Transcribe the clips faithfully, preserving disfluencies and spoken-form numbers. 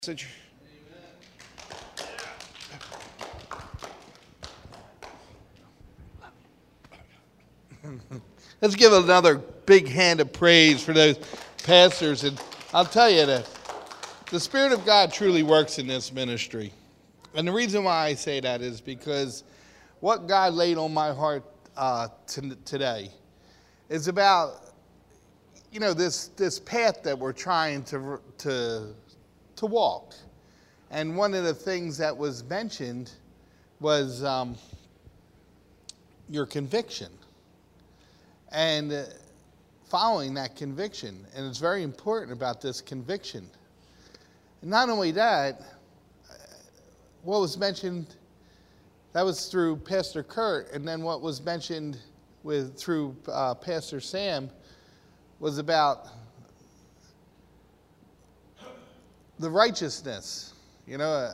Message. Let's give another big hand of praise for those pastors. And I'll tell you that the Spirit of God truly works in this ministry. And the reason why I say that is because what God laid on my heart uh, t- today is about, you know, this this path that we're trying to to to walk. And one of the things that was mentioned was um, your conviction. And uh, following that conviction. And it's very important about this conviction. And not only that, what was mentioned, that was through Pastor Kurt. And then what was mentioned with through uh, Pastor Sam was about the righteousness. You know, uh,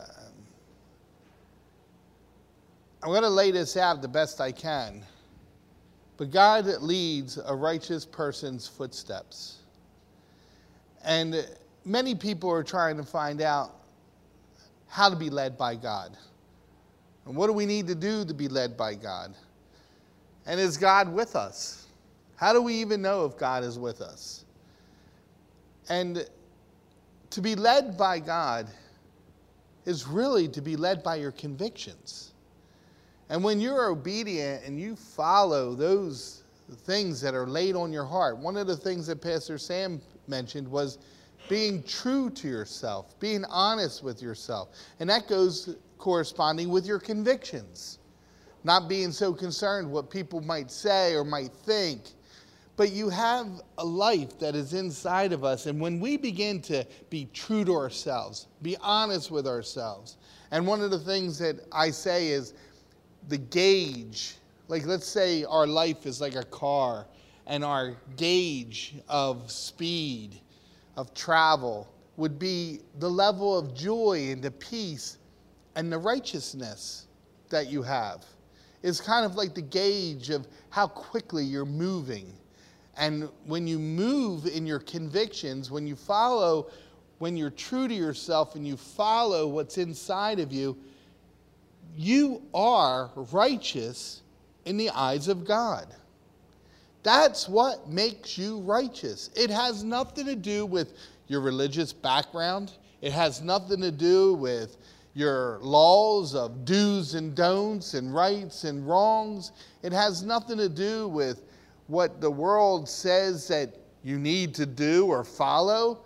I'm going to lay this out the best I can. But God leads a righteous person's footsteps. And many people are trying to find out how to be led by God. And what do we need to do to be led by God? And is God with us? How do we even know if God is with us? And to be led by God is really to be led by your convictions. And when you're obedient and you follow those things that are laid on your heart, one of the things that Pastor Sam mentioned was being true to yourself, being honest with yourself. And that goes corresponding with your convictions. Not being so concerned what people might say or might think. But you have a life that is inside of us. And when we begin to be true to ourselves, be honest with ourselves. And one of the things that I say is the gauge. Like let's say our life is like a car. And our gauge of speed, of travel, would be the level of joy and the peace and the righteousness that you have. It's kind of like the gauge of how quickly you're moving. And when you move in your convictions, when you follow, when you're true to yourself and you follow what's inside of you, you are righteous in the eyes of God. That's what makes you righteous. It has nothing to do with your religious background. It has nothing to do with your laws of do's and don'ts and rights and wrongs. It has nothing to do with what the world says that you need to do or follow.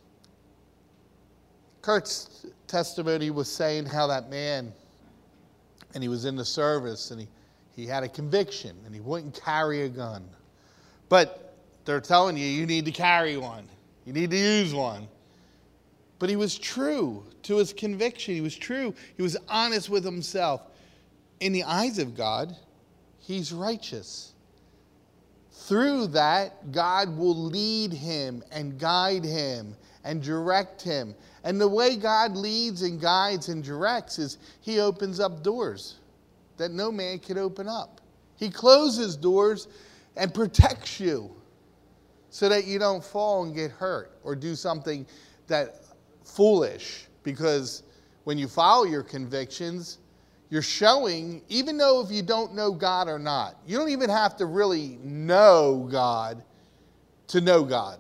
Kurt's testimony was saying how that man, and he was in the service, and he, he had a conviction, and he wouldn't carry a gun. But they're telling you, you need to carry one. You need to use one. But he was true to his conviction. He was true. He was honest with himself. In the eyes of God, he's righteous. Through that, God will lead him and guide him and direct him. And the way God leads and guides and directs is he opens up doors that no man can open up. He closes doors and protects you so that you don't fall and get hurt or do something that foolish. Because when you follow your convictions, you're showing, even though if you don't know God or not, you don't even have to really know God to know God.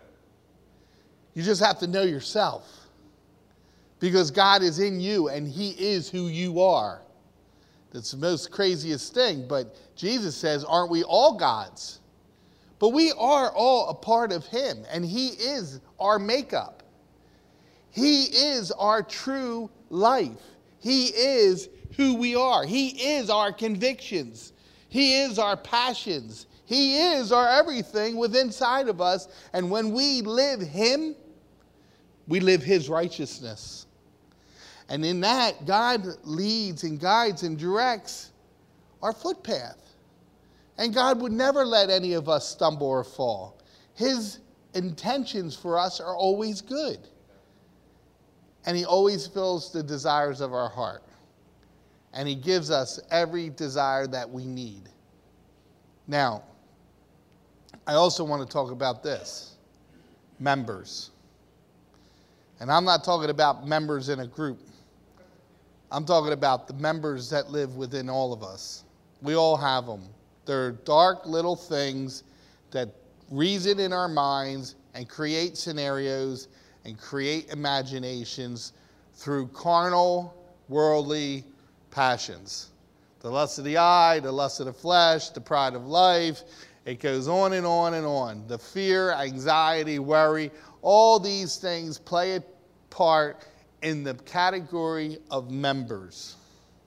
You just have to know yourself. Because God is in you and he is who you are. That's the most craziest thing. But Jesus says, aren't we all gods? But we are all a part of him. And he is our makeup. He is our true life. He is who we are. He is our convictions. He is our passions. He is our everything within inside of us. And when we live him, we live his righteousness. And in that, God leads and guides and directs our footpath. And God would never let any of us stumble or fall. His intentions for us are always good. And he always fills the desires of our heart. And he gives us every desire that we need. Now, I also want to talk about this. Members. And I'm not talking about members in a group. I'm talking about the members that live within all of us. We all have them. They're dark little things that reason in our minds and create scenarios and create imaginations through carnal, worldly passions. The lust of the eye, the lust of the flesh, the pride of life. It goes on and on and on. The fear, anxiety, worry, all these things play a part in the category of members.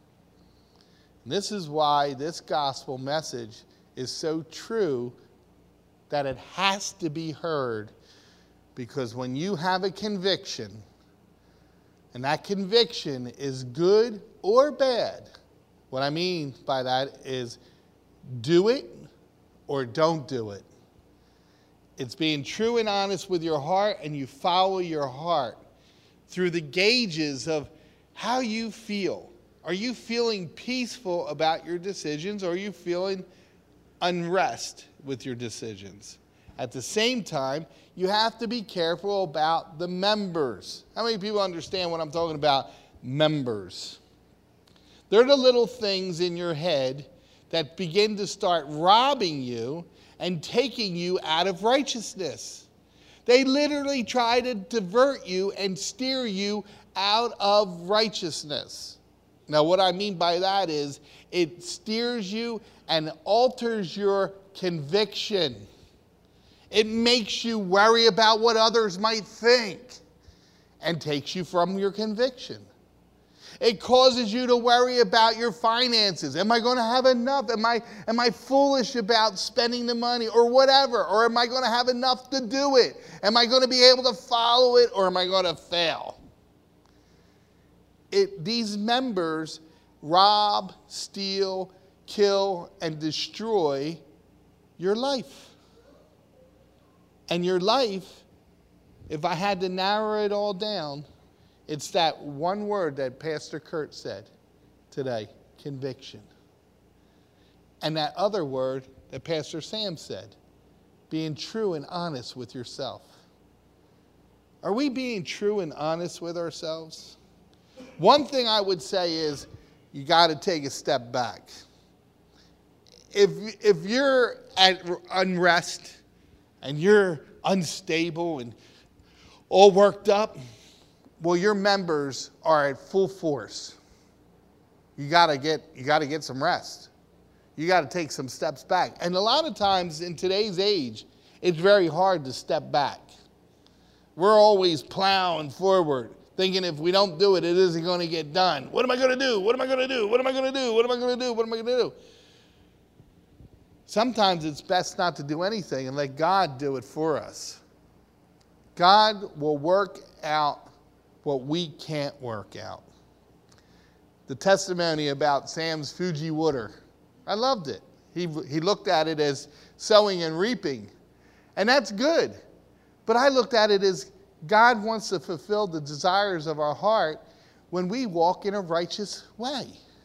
And this is why this gospel message is so true that it has to be heard, because when you have a conviction, and that conviction is good or bad, what I mean by that is do it or don't do it. It's being true and honest with your heart, and you follow your heart through the gauges of how you feel. Are you feeling peaceful about your decisions, or are you feeling unrest with your decisions? At the same time, you have to be careful about the members. How many people understand what I'm talking about? Members. They're the little things in your head that begin to start robbing you and taking you out of righteousness. They literally try to divert you and steer you out of righteousness. Now, what I mean by that is it steers you and alters your conviction. It makes you worry about what others might think and takes you from your conviction. It causes you to worry about your finances. Am I going to have enough? Am I, am I foolish about spending the money or whatever? Or am I going to have enough to do it? Am I going to be able to follow it, or am I going to fail? It, these members rob, steal, kill, and destroy your life. And your life, if I had to narrow it all down, it's that one word that Pastor Kurt said today, conviction. And that other word that Pastor Sam said, being true and honest with yourself. Are we being true and honest with ourselves? One thing I would say is you got to take a step back. If, if you're at unrest and you're unstable and all worked up, well, your members are at full force. You got to get you got to get some rest. You got to take some steps back. And a lot of times in today's age, it's very hard to step back. We're always plowing forward, thinking if we don't do it, it isn't going to get done. What am I going to do? What am I going to do? What am I going to do? What am I going to do? What am I going to do? Sometimes it's best not to do anything and let God do it for us. God will work out what we can't work out. The testimony about Sam's Fuji water, I loved it. He, he looked at it as sowing and reaping, and that's good. But I looked at it as God wants to fulfill the desires of our heart when we walk in a righteous way.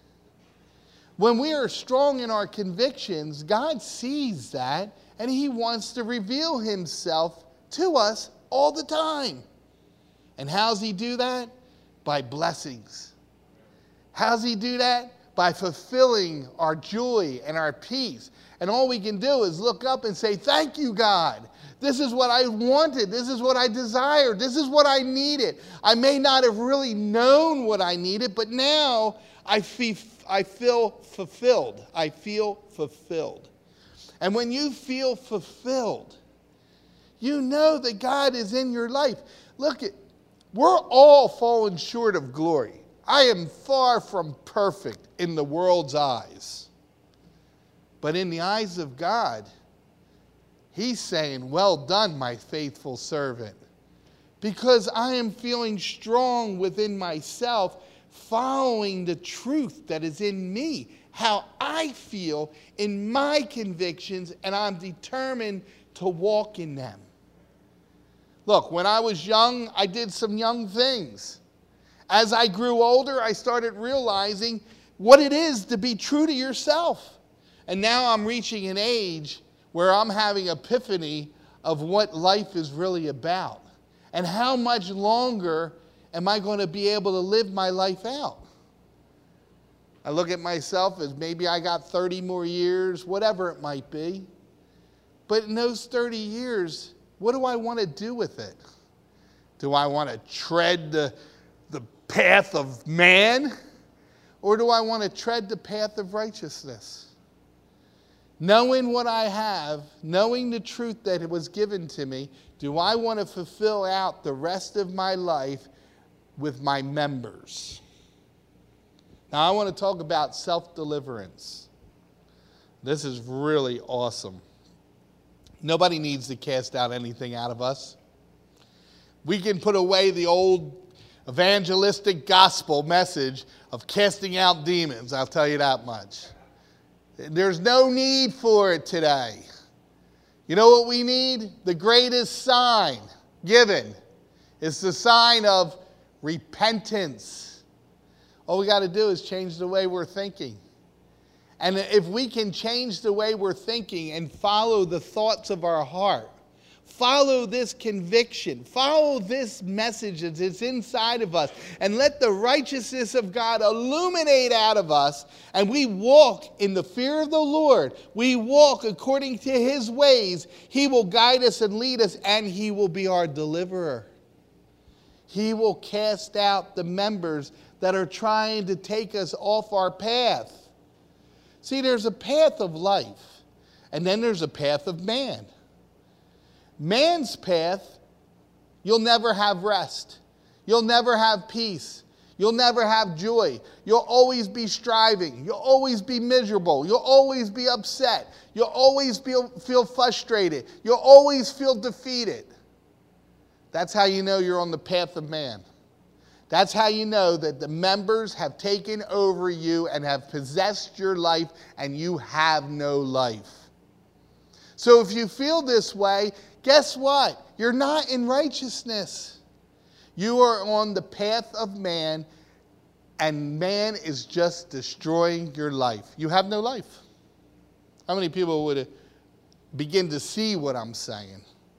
When we are strong in our convictions, God sees that, and He wants to reveal Himself to us all the time. And how's He do that? By blessings. How's He do that? By fulfilling our joy and our peace. And all we can do is look up and say, thank you, God. This is what I wanted. This is what I desired. This is what I needed. I may not have really known what I needed, but now I feel, I feel fulfilled. I feel fulfilled. And when you feel fulfilled, you know that God is in your life. Look, at, we're all falling short of glory. I am far from perfect in the world's eyes. But in the eyes of God, He's saying, well done, my faithful servant. Because I am feeling strong within myself, following the truth that is in me, how I feel in my convictions, and I'm determined to walk in them. Look, when I was young, I did some young things. As I grew older, I started realizing what it is to be true to yourself. And now I'm reaching an age where I'm having epiphany of what life is really about. And how much longer am I going to be able to live my life out? I look at myself as maybe I got thirty more years, whatever it might be. But in those thirty years, what do I want to do with it? Do I want to tread the, the path of man? Or do I want to tread the path of righteousness? Knowing what I have, knowing the truth that it was given to me, do I want to fulfill out the rest of my life with my members? Now I want to talk about self-deliverance. This is really awesome. Nobody needs to cast out anything out of us. We can put away the old evangelistic gospel message of casting out demons, I'll tell you that much. There's no need for it today. You know what we need? The greatest sign given is the sign of repentance. All we got to do is change the way we're thinking. And if we can change the way we're thinking and follow the thoughts of our heart, follow this conviction, follow this message that's inside of us, and let the righteousness of God illuminate out of us, and we walk in the fear of the Lord. We walk according to his ways. He will guide us and lead us, and he will be our deliverer. He will cast out the members that are trying to take us off our path. See, there's a path of life, and then there's a path of man. Man's path, you'll never have rest. You'll never have peace. You'll never have joy. You'll always be striving. You'll always be miserable. You'll always be upset. You'll always feel, feel frustrated. You'll always feel defeated. That's how you know you're on the path of man. That's how you know that the members have taken over you and have possessed your life, and you have no life. So if you feel this way, guess what? You're not in righteousness. You are on the path of man, and man is just destroying your life. You have no life. How many people would begin to see what I'm saying?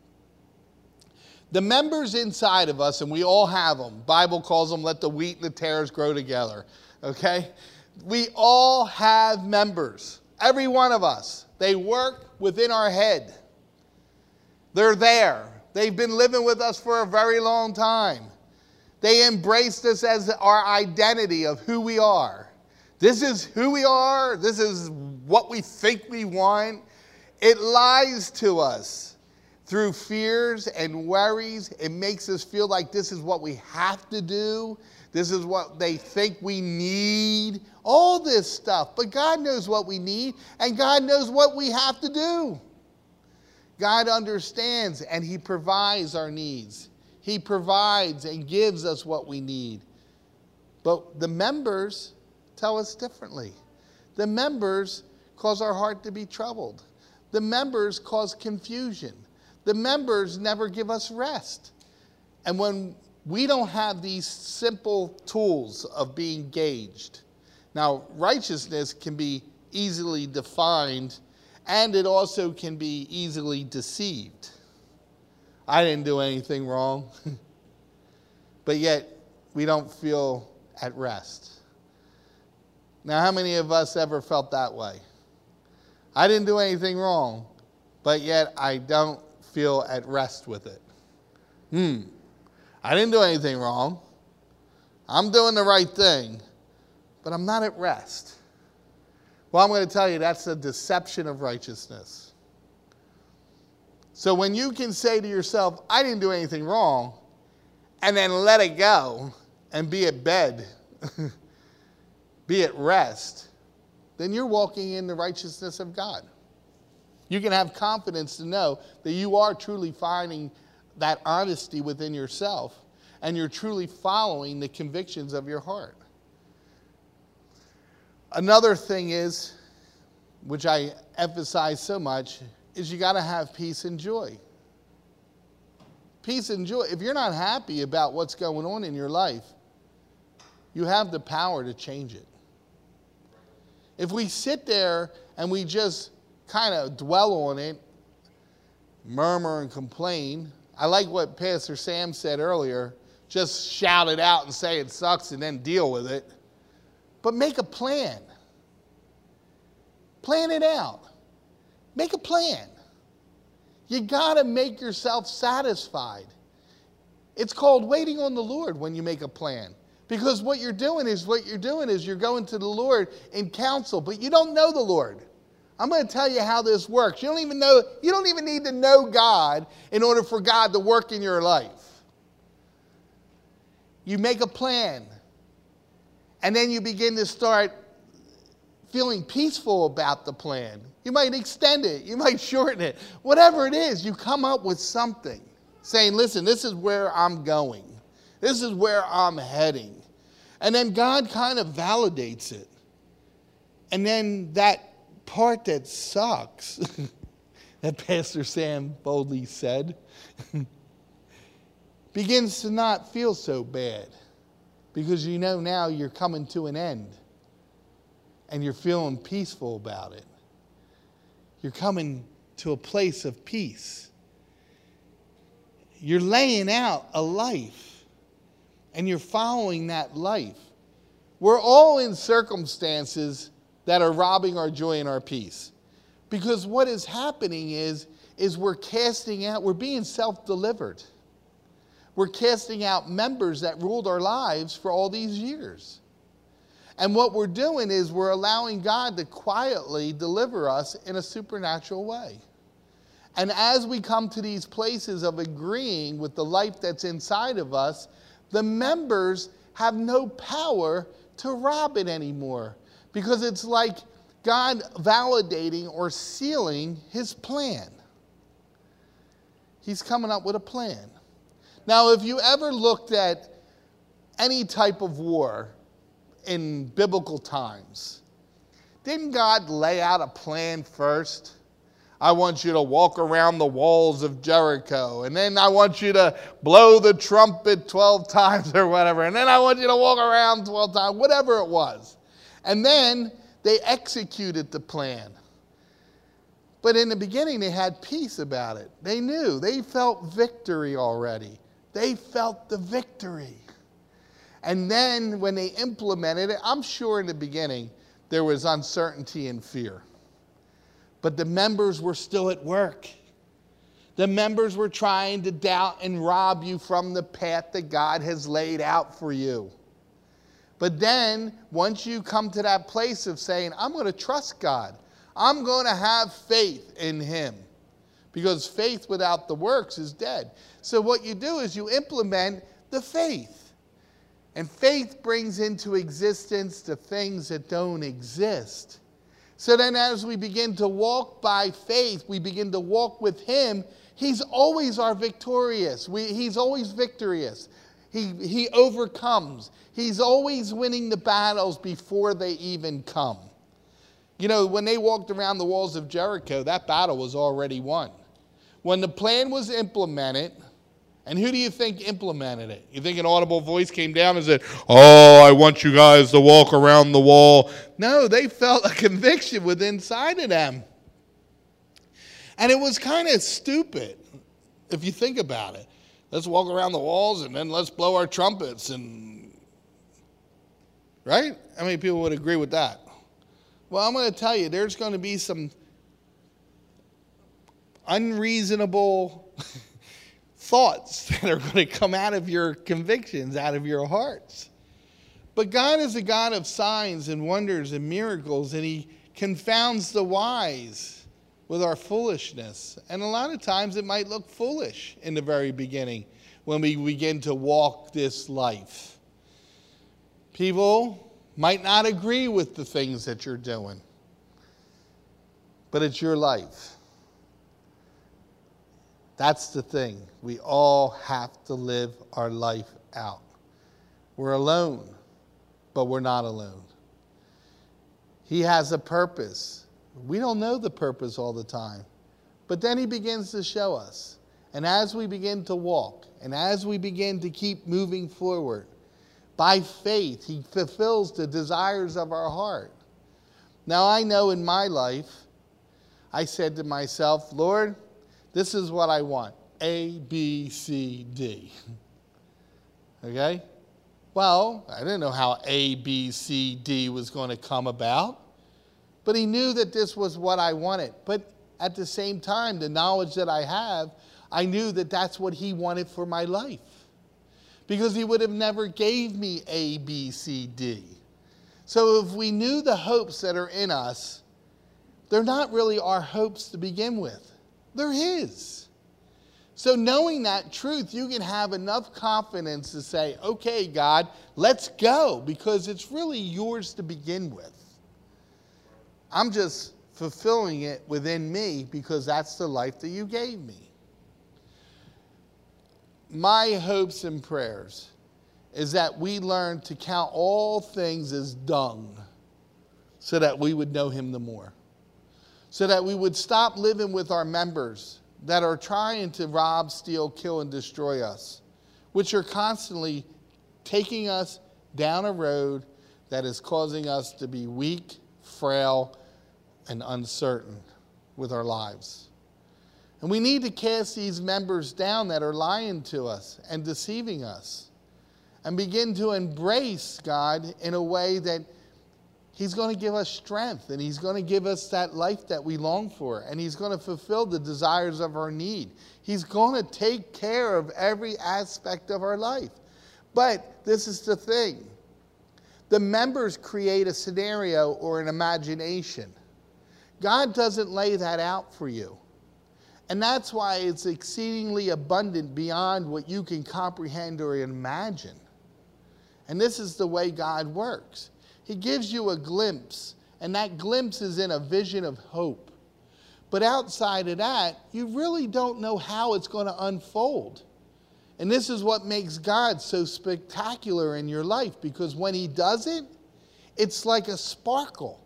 The members inside of us, and we all have them. Bible calls them, let the wheat and the tares grow together. Okay? We all have members. Every one of us. They work within our head. They're there. They've been living with us for a very long time. They embraced us as our identity of who we are. This is who we are. This is what we think we want. It lies to us through fears and worries. It makes us feel like this is what we have to do. This is what they think we need. All this stuff. But God knows what we need, and God knows what we have to do. God understands, and he provides our needs. He provides and gives us what we need. But the members tell us differently. The members cause our heart to be troubled. The members cause confusion. The members never give us rest. And when we don't have these simple tools of being gauged. Now, righteousness can be easily defined, and it also can be easily deceived. I didn't do anything wrong. But yet, we don't feel at rest. Now, how many of us ever felt that way? I didn't do anything wrong, but yet I don't feel at rest with it. Hmm. I didn't do anything wrong. I'm doing the right thing, but I'm not at rest. Well, I'm going to tell you that's a deception of righteousness. So when you can say to yourself, I didn't do anything wrong, and then let it go and be at bed, be at rest, then you're walking in the righteousness of God. You can have confidence to know that you are truly finding that honesty within yourself, and you're truly following the convictions of your heart. Another thing is, which I emphasize so much, is you got to have peace and joy. Peace and joy. If you're not happy about what's going on in your life, you have the power to change it. If we sit there and we just kind of dwell on it, murmur and complain, I like what Pastor Sam said earlier. Just shout it out and say it sucks and then deal with it. But make a plan. Plan it out. Make a plan. You got to make yourself satisfied. It's called waiting on the Lord when you make a plan. Because what you're doing is what you're doing is you're going to the Lord in counsel, but you don't know the Lord. I'm going to tell you how this works. You don't even know, you don't even need to know God in order for God to work in your life. You make a plan, and then you begin to start feeling peaceful about the plan. You might extend it, you might shorten it. Whatever it is, you come up with something saying, listen, this is where I'm going. This is where I'm heading. And then God kind of validates it. And then that part that sucks, that Pastor Sam boldly said, begins to not feel so bad. Because you know now you're coming to an end. And you're feeling peaceful about it. You're coming to a place of peace. You're laying out a life. And you're following that life. We're all in circumstances that are robbing our joy and our peace. Because what is happening is, is we're casting out, we're being self-delivered. We're casting out members that ruled our lives for all these years. And what we're doing is we're allowing God to quietly deliver us in a supernatural way. And as we come to these places of agreeing with the life that's inside of us, the members have no power to rob it anymore. Because it's like God validating or sealing his plan. He's coming up with a plan. Now, if you ever looked at any type of war in biblical times, didn't God lay out a plan first? I want you to walk around the walls of Jericho, and then I want you to blow the trumpet twelve times or whatever, and then I want you to walk around twelve times, whatever it was. And then they executed the plan. But in the beginning, they had peace about it. They knew. They felt victory already. They felt the victory. And then when they implemented it, I'm sure in the beginning, there was uncertainty and fear. But the members were still at work. The members were trying to doubt and rob you from the path that God has laid out for you. But then, once you come to that place of saying, I'm going to trust God. I'm going to have faith in him. Because faith without the works is dead. So what you do is you implement the faith. And faith brings into existence the things that don't exist. So then as we begin to walk by faith, we begin to walk with him. He's always our victorious. We, he's always victorious. He, he overcomes. He's always winning the battles before they even come. You know, when they walked around the walls of Jericho, that battle was already won. When the plan was implemented, and who do you think implemented it? You think an audible voice came down and said, oh, I want you guys to walk around the wall. No, they felt a conviction within inside of them. And it was kind of stupid, if you think about it. Let's walk around the walls and then let's blow our trumpets. and Right? How many people would agree with that? Well, I'm going to tell you, there's going to be some unreasonable thoughts that are going to come out of your convictions, out of your hearts. But God is a God of signs and wonders and miracles, and he confounds the wise with our foolishness. And a lot of times it might look foolish in the very beginning when we begin to walk this life. People might not agree with the things that you're doing, but it's your life. That's the thing. We all have to live our life out. We're alone, but we're not alone. He has a purpose. We don't know the purpose all the time, but then he begins to show us. And as we begin to walk, and as we begin to keep moving forward, by faith, he fulfills the desires of our heart. Now, I know in my life, I said to myself, Lord, this is what I want. A, B, C, D. Okay? Well, I didn't know how A, B, C, D was going to come about, but he knew that this was what I wanted. But at the same time, the knowledge that I have, I knew that that's what he wanted for my life, because he would have never gave me A, B, C, D. So if we knew the hopes that are in us, they're not really our hopes to begin with. They're his. So knowing that truth, you can have enough confidence to say, okay, God, let's go, because it's really yours to begin with. I'm just fulfilling it within me because that's the life that you gave me. My hopes and prayers is that we learn to count all things as dung so that we would know him the more. So that we would stop living with our members that are trying to rob, steal, kill, and destroy us, which are constantly taking us down a road that is causing us to be weak, frail, and uncertain with our lives. And we need to cast these members down that are lying to us and deceiving us, and begin to embrace God in a way that he's going to give us strength, and he's going to give us that life that we long for, and he's going to fulfill the desires of our need. He's going to take care of every aspect of our life. But this is the thing. The members create a scenario or an imagination. God doesn't lay that out for you. And that's why it's exceedingly abundant beyond what you can comprehend or imagine. And this is the way God works. He gives you a glimpse, and that glimpse is in a vision of hope. But outside of that, you really don't know how it's going to unfold. And this is what makes God so spectacular in your life, because when he does it, it's like a sparkle.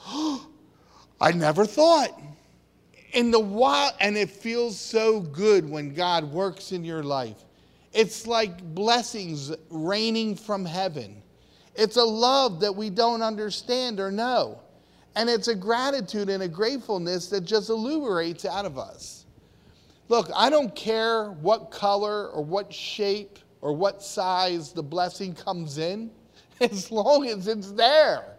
I never thought. In the wild, and it feels so good when God works in your life. It's like blessings raining from heaven. It's a love that we don't understand or know. And it's a gratitude and a gratefulness that just illuminates out of us. Look, I don't care what color or what shape or what size the blessing comes in, as long as it's there.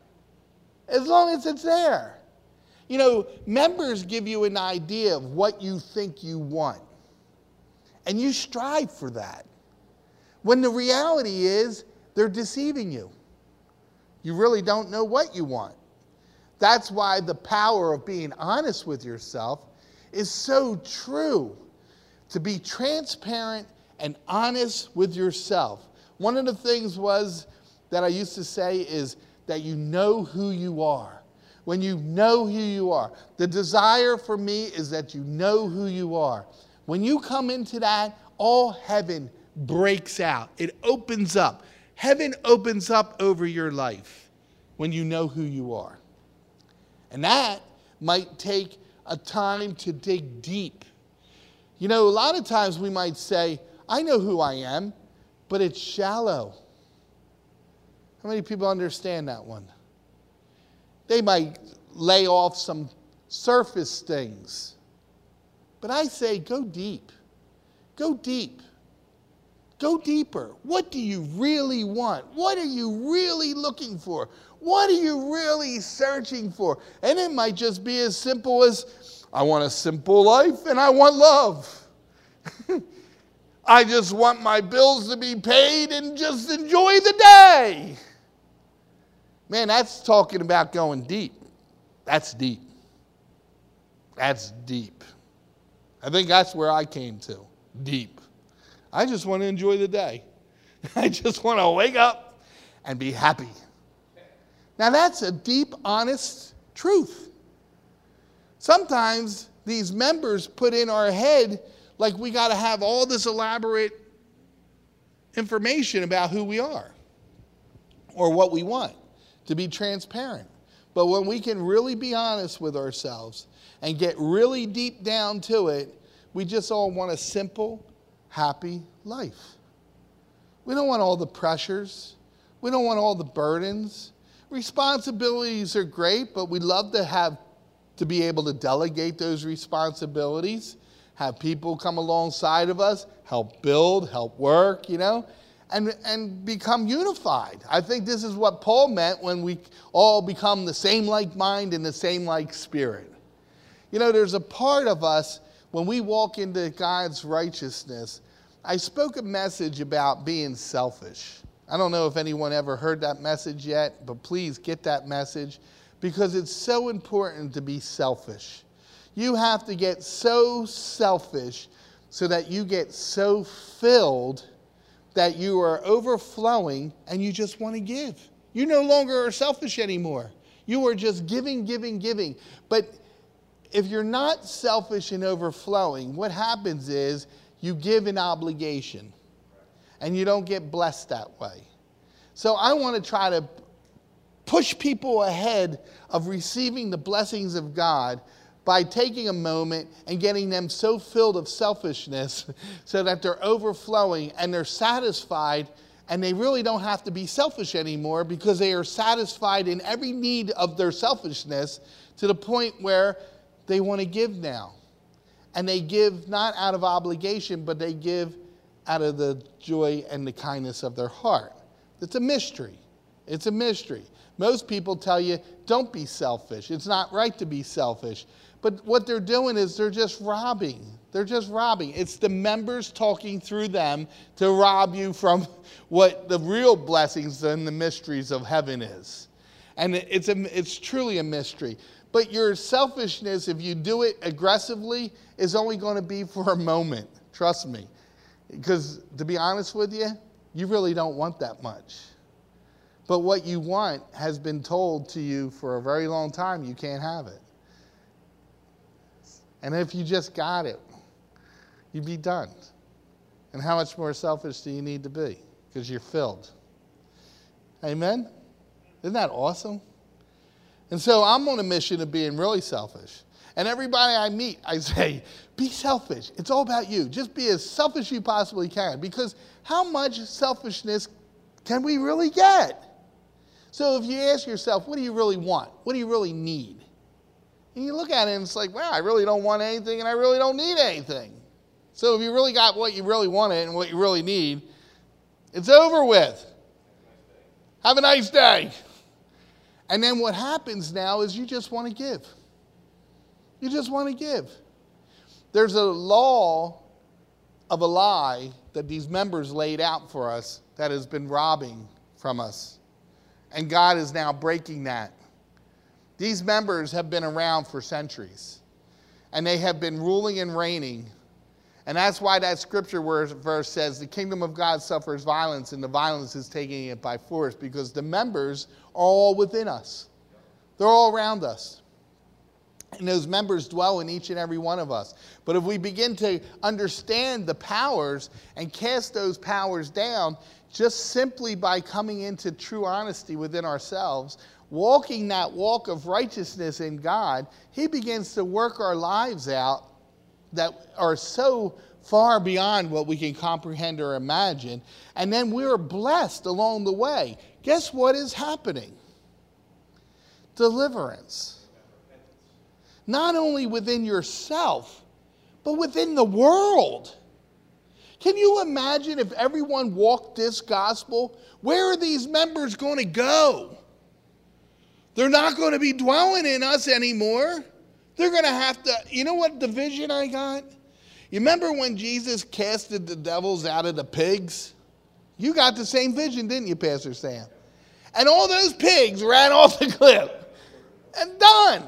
As long as it's there. You know, members give you an idea of what you think you want. And you strive for that. When the reality is, they're deceiving you. You really don't know what you want. That's why the power of being honest with yourself is so true. To be transparent and honest with yourself. One of the things was that I used to say is that you know who you are. When you know who you are. The desire for me is that you know who you are. When you come into that, all heaven breaks out. It opens up. Heaven opens up over your life when you know who you are. And that might take a time to dig deep. You know, a lot of times we might say, I know who I am, but it's shallow. How many people understand that one? They might lay off some surface things. But I say, go deep. Go deep. Go deeper. What do you really want? What are you really looking for? What are you really searching for? And it might just be as simple as, I want a simple life and I want love. I just want my bills to be paid and just enjoy the day. Man, that's talking about going deep. That's deep. That's deep. I think that's where I came to. Deep. I just want to enjoy the day. I just want to wake up and be happy. Now that's a deep, honest truth. Sometimes these members put in our head like we got to have all this elaborate information about who we are or what we want, to be transparent. But when we can really be honest with ourselves and get really deep down to it, we just all want a simple, happy life. We don't want all the pressures. We don't want all the burdens. Responsibilities are great, but we love to have to be able to delegate those responsibilities have people come alongside of us, help build, help work, you know, and, and become unified. I think this is what Paul meant when we all become the same like mind and the same like spirit. You know, there's a part of us when we walk into God's righteousness. I spoke a message about being selfish. I don't know if anyone ever heard that message yet, but please get that message because it's so important to be selfish. You have to get so selfish so that you get so filled that you are overflowing and you just want to give. You no longer are selfish anymore. You are just giving, giving, giving. But if you're not selfish and overflowing, what happens is you give an obligation and you don't get blessed that way. So I want to try to push people ahead of receiving the blessings of God by taking a moment and getting them so filled of selfishness so that they're overflowing and they're satisfied and they really don't have to be selfish anymore because they are satisfied in every need of their selfishness to the point where they want to give now. And they give not out of obligation, but they give out of the joy and the kindness of their heart. It's a mystery. It's a mystery. Most people tell you, don't be selfish. It's not right to be selfish. But what they're doing is they're just robbing. They're just robbing. It's the members talking through them to rob you from what the real blessings and the mysteries of heaven is. And it's a, it's truly a mystery. But your selfishness, if you do it aggressively, is only going to be for a moment. Trust me. Because to be honest with you, you really don't want that much. But what you want has been told to you for a very long time. You can't have it. And if you just got it, you'd be done. And how much more selfish do you need to be? Because you're filled. Amen? Isn't that awesome? And so I'm on a mission of being really selfish. And everybody I meet, I say, be selfish. It's all about you. Just be as selfish as you possibly can. Because how much selfishness can we really get? So if you ask yourself, what do you really want? What do you really need? And you look at it and it's like, wow, I really don't want anything and I really don't need anything. So if you really got what you really wanted and what you really need, it's over with. Have a nice day. And then what happens now is you just want to give. You just want to give. There's a law of a lie that these members laid out for us that has been robbing from us. And God is now breaking that. These members have been around for centuries. And they have been ruling and reigning. And that's why that scripture verse says, the kingdom of God suffers violence, and the violence is taking it by force, because the members are all within us. They're all around us. And those members dwell in each and every one of us. But if we begin to understand the powers and cast those powers down, just simply by coming into true honesty within ourselves, walking that walk of righteousness in God, He begins to work our lives out that are so far beyond what we can comprehend or imagine. And then we're blessed along the way. Guess what is happening? Deliverance. Not only within yourself, but within the world. Can you imagine if everyone walked this gospel? Where are these members going to go? They're not going to be dwelling in us anymore. They're going to have to, you know what the vision I got? You remember when Jesus casted the devils out of the pigs? You got the same vision, didn't you, Pastor Sam? And all those pigs ran off the cliff. And done.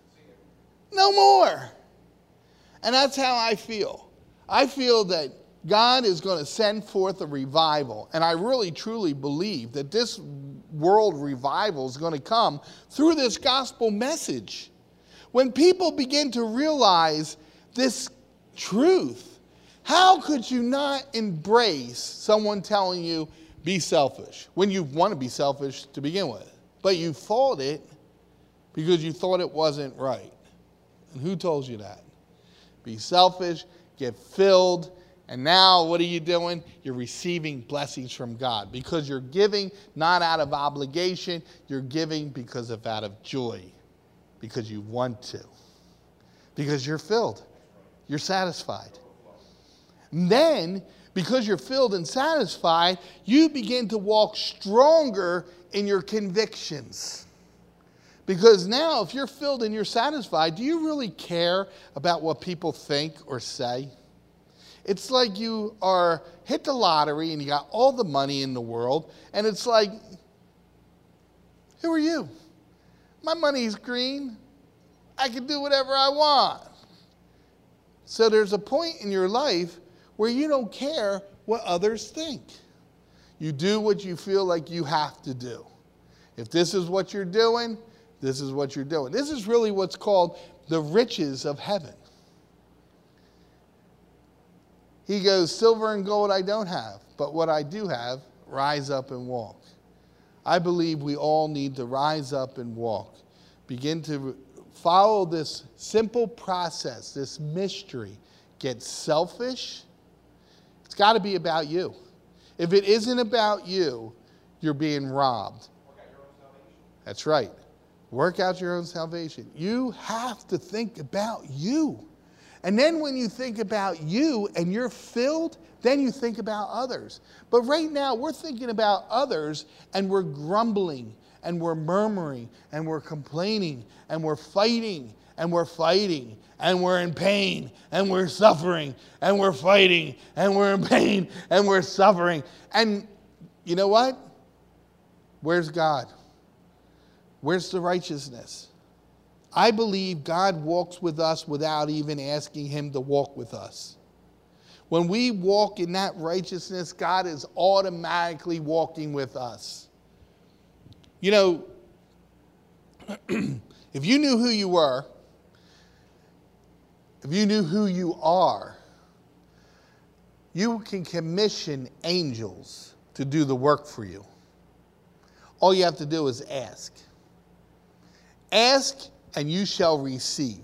No more. And that's how I feel. I feel that God is going to send forth a revival. And I really, truly believe that this world revival is going to come through this gospel message. When people begin to realize this truth, how could you not embrace someone telling you, be selfish, when you want to be selfish to begin with? But you fought it because you thought it wasn't right. And who told you that? Be selfish, get filled, and now what are you doing? You're receiving blessings from God because you're giving not out of obligation, you're giving because of out of joy, because you want to, because you're filled. you're satisfied. And then, because you're filled and satisfied, you begin to walk stronger in your convictions. Because now, if you're filled and you're satisfied, do you really care about what people think or say? It's like you are hit the lottery and you got all the money in the world, and it's like, who are you? My money's green. I can do whatever I want. So there's a point in your life where you don't care what others think. You do what you feel like you have to do. If this is what you're doing, this is what you're doing. This is really what's called the riches of heaven. He goes, silver and gold I don't have, but what I do have, rise up and walk. I believe we all need to rise up and walk. Begin to follow this simple process, this mystery. Get selfish. It's got to be about you. If it isn't about you, you're being robbed. Work out your own salvation. That's right. Work out your own salvation. You have to think about you. And then when you think about you and you're filled, then you think about others. But right now, we're thinking about others and we're grumbling and we're murmuring and we're complaining and we're fighting and we're fighting and we're in pain and we're suffering and we're fighting and we're in pain and we're suffering. And you know what? Where's God? Where's the righteousness? I believe God walks with us without even asking him to walk with us. When we walk in that righteousness, God is automatically walking with us. You know, if you knew who you were, if you knew who you are, you can commission angels to do the work for you. All you have to do is ask. Ask and you shall receive.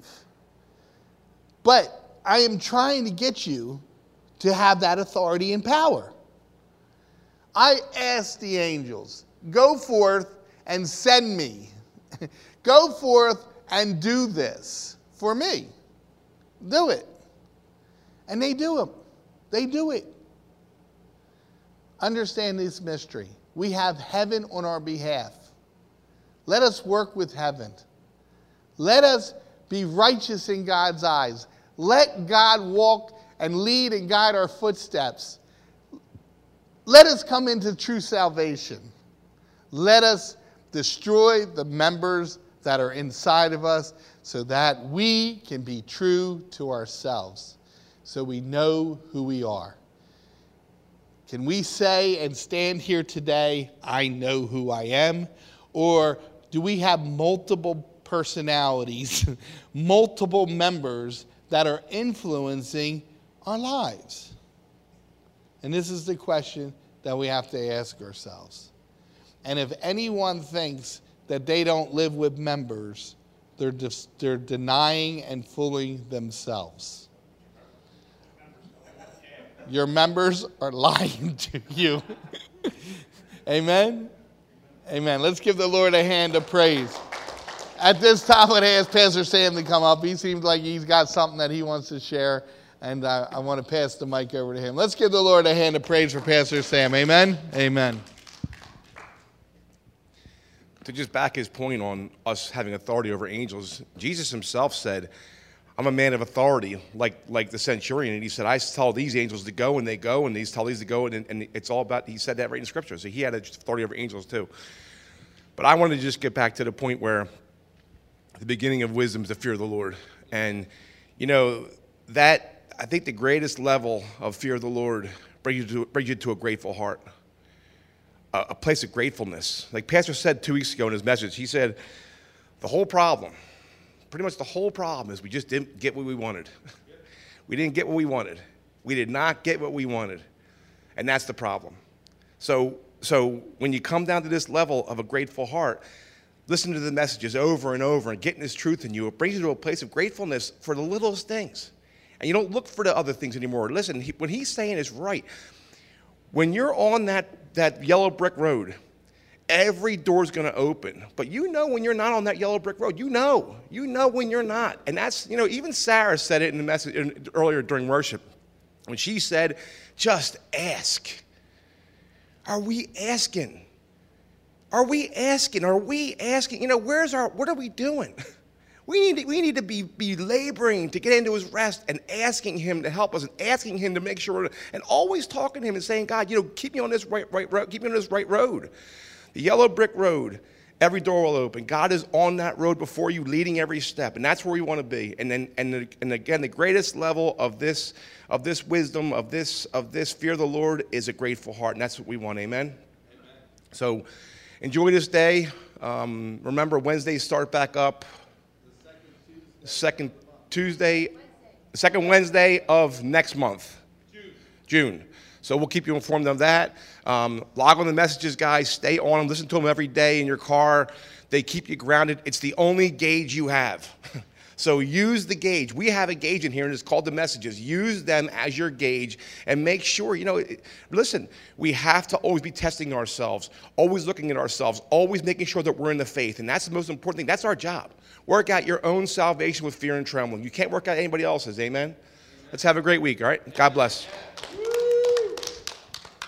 But I am trying to get you to have that authority and power. I asked the angels, go forth and send me. Go forth and do this for me. Do it. And they do it. They do it. Understand this mystery. We have heaven on our behalf. Let us work with heaven. Let us be righteous in God's eyes. Let God walk and lead and guide our footsteps. Let us come into true salvation. Let us destroy the members that are inside of us so that we can be true to ourselves, so we know who we are. Can we say and stand here today, I know who I am? Or do we have multiple personalities, multiple members that are influencing our lives? And this is the question that we have to ask ourselves. And if anyone thinks that they don't live with members, they're just, they're denying and fooling themselves. Your members are lying to you. Amen? Amen. Let's give the Lord a hand of praise. At this time, I'm going to ask Pastor Sam to come up. He seems like he's got something that he wants to share, and uh, I want to pass the mic over to him. Let's give the Lord a hand of praise for Pastor Sam. Amen? Amen. To just back his point on us having authority over angels, Jesus himself said, I'm a man of authority, like like the centurion. And he said, I tell these angels to go, and they go, and these tell these to go. And, and it's all about, he said that right in Scripture. So he had authority over angels too. But I wanted to just get back to the point where the beginning of wisdom is the fear of the Lord. And, you know, that, I think the greatest level of fear of the Lord brings you to, brings you to a grateful heart, a, a place of gratefulness. Like Pastor said two weeks ago in his message, he said, the whole problem, pretty much the whole problem is we just didn't get what we wanted. We didn't get what we wanted. We did not get what we wanted. And that's the problem. So, so when you come down to this level of a grateful heart, listen to the messages over and over and getting this truth in you, it brings you to a place of gratefulness for the littlest things. And you don't look for the other things anymore. Listen, he, what he's saying is right. When you're on that, that yellow brick road every door's going to open. But you know when you're not on that yellow brick road. You know. You know when you're not. And that's, you know, even Sarah said it in the message in, earlier during worship. When she said, just ask. Are we asking? Are we asking? Are we asking? You know, where's our, what are we doing? We need, to, we need to be, be laboring to get into his rest and asking him to help us and asking him to make sure, and always talking to him and saying, God, you know, keep me on this right, right road, keep me on this right road. The yellow brick road, every door will open. God is on that road before you, leading every step, and that's where we want to be. And then, and, the, and again, the greatest level of this, of this wisdom, of this, of this fear of the Lord is a grateful heart, and that's what we want. Amen. Amen. So, enjoy this day. Um, remember, Wednesdays start back up. Second Tuesday, second Wednesday of next month, June. June. So we'll keep you informed of that. Um, log on the messages, guys. Stay on them. Listen to them every day in your car. They keep you grounded. It's the only gauge you have. So use the gauge. We have a gauge in here, and it's called the messages. Use them as your gauge, and make sure, you know, it, listen, we have to always be testing ourselves, always looking at ourselves, always making sure that we're in the faith, and that's the most important thing. That's our job. Work out your own salvation with fear and trembling. You can't work out anybody else's, amen? Let's have a great week, all right? God bless.